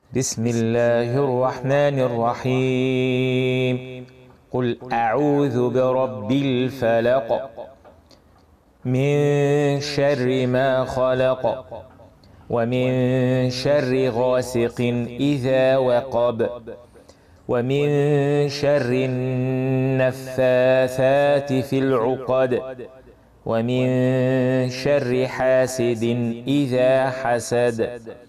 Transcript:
بسم الله الرحمن الرحيم. قل أعوذ برب الفلق من شر ما خلق ومن شر غاسق إذا وقب ومن شر النفاثات في العقد ومن شر حاسد إذا حسد.